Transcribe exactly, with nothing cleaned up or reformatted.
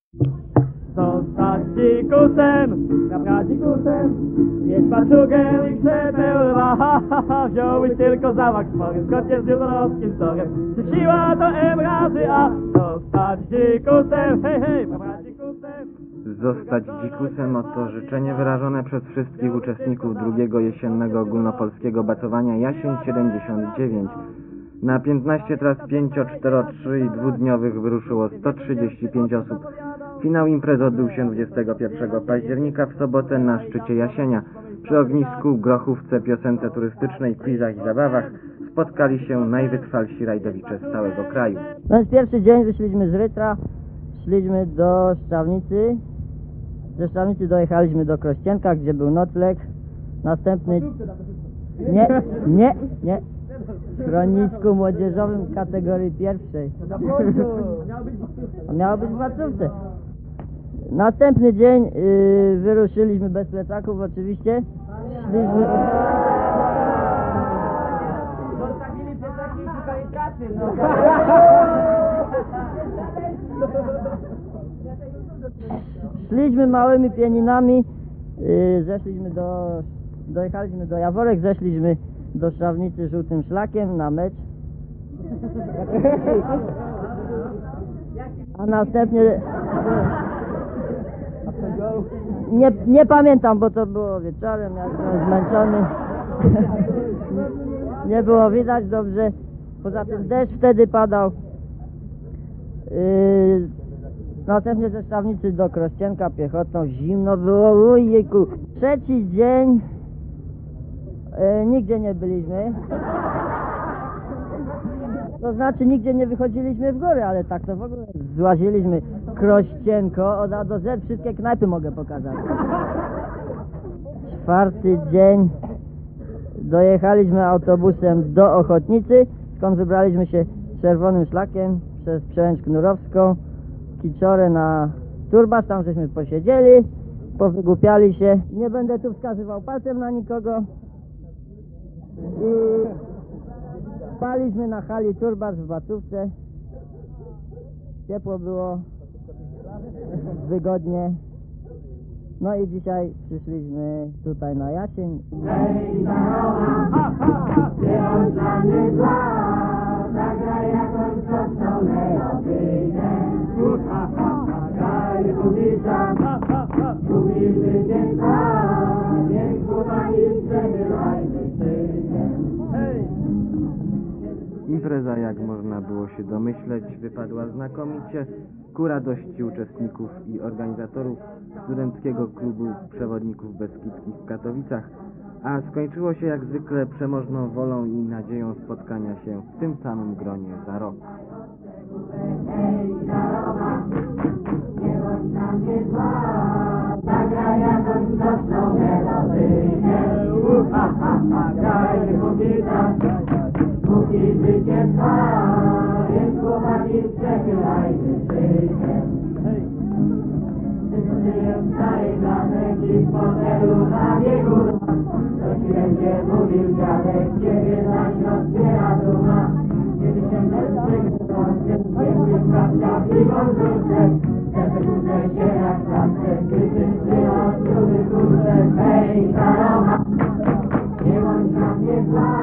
Zostać dzikusem, kapra dzikusem, mieć paczugę i krzepeł lwa, ha, ha, ha, wziąłbyś tylko zamach spory, zgodnie z jutrowskim storem. Czy siła to M razy A, zostać dzikusem, hej, hej, kapra dzikusem. Zostać dzikusem oto życzenie wyrażone przez wszystkich uczestników drugiego jesiennego ogólnopolskiego bacowania Jasień siedemdziesiąt dziewięć. Na piętnaście tras pięcio, cztero, trzy i dwudniowych wyruszyło sto trzydzieści pięć osób. Finał imprezy odbył się dwudziestego pierwszego października w sobotę na szczycie Jasienia. Przy ognisku, grochówce, piosence turystycznej, quizach i zabawach spotkali się najwytrwalsi rajdowicze z całego kraju. No więc pierwszy dzień wyszliśmy z Rytra, szliśmy do Szczawnicy. Ze Szczawnicy dojechaliśmy do Krościenka, gdzie był nocleg. Następny... Nie, nie, nie. W schronisku młodzieżowym kategorii pierwszej. Miało być w placówce. Następny dzień yy, wyruszyliśmy bez plecaków oczywiście. Szliśmy... Zostawili plecaki i szukali kasy, no. Szliśmy małymi pieninami, yy, zeszliśmy do... Dojechaliśmy do Jaworek, zeszliśmy do Szczawnicy żółtym szlakiem na mecz. A następnie... Nie, nie pamiętam, bo to było wieczorem, ja byłem zmęczony. Nie było widać dobrze. Poza tym deszcz wtedy padał. Yy, następnie ze Szczawnicy do Krościenka piechotą, zimno było, ujejku. Trzeci dzień yy, nigdzie nie byliśmy. To znaczy nigdzie nie wychodziliśmy w góry, ale tak to w ogóle złaziliśmy Krościenko od A do Z, wszystkie knajpy mogę pokazać. Czwarty dzień dojechaliśmy autobusem do Ochotnicy, skąd wybraliśmy się czerwonym szlakiem przez Przełęcz Knurowską, Kiczorę na Turbas, tam żeśmy posiedzieli, powygłupiali się. Nie będę tu wskazywał palcem na nikogo. I spaliśmy na hali Turbas w Bacówce. Ciepło było, wygodnie. No i dzisiaj przyszliśmy tutaj na Jasień. Hej, Karoma, ha, ha, ha, śpiewam dla mnie zła, zagraj jakąś prostą melodię. Ha, ha, ha, graj kubicza, ha, ha, ha, kubi zwycięstwa, więc chłopaki przebywajmy krzykiem. Hej! Impreza, jak można było się domyśleć, wypadła znakomicie ku radości uczestników i organizatorów Studenckiego Klubu Przewodników Beskidzkich w Katowicach, a skończyło się jak zwykle przemożną wolą i nadzieją spotkania się w tym samym gronie za rok. Hej, Karoma, nie bądź na mnie zła, zagraj jakąś prostą melodyjkę. Ha, ha, ha, graj kubicza, póki życie trwa, więc chłopaki przechylajmy szyjkę. Żyję stary blanek i w fotelu na biegu. To ci będzie mówił dziadek, ciebie zaś rozbiera duma. Kiedy się mężczyzn kończy, piękny sprawdza i wątruszek. Serce kurze się jak pracę, gdy tym przyjął trudy kurze. Hej, Karoma, nie bądź na mnie zła.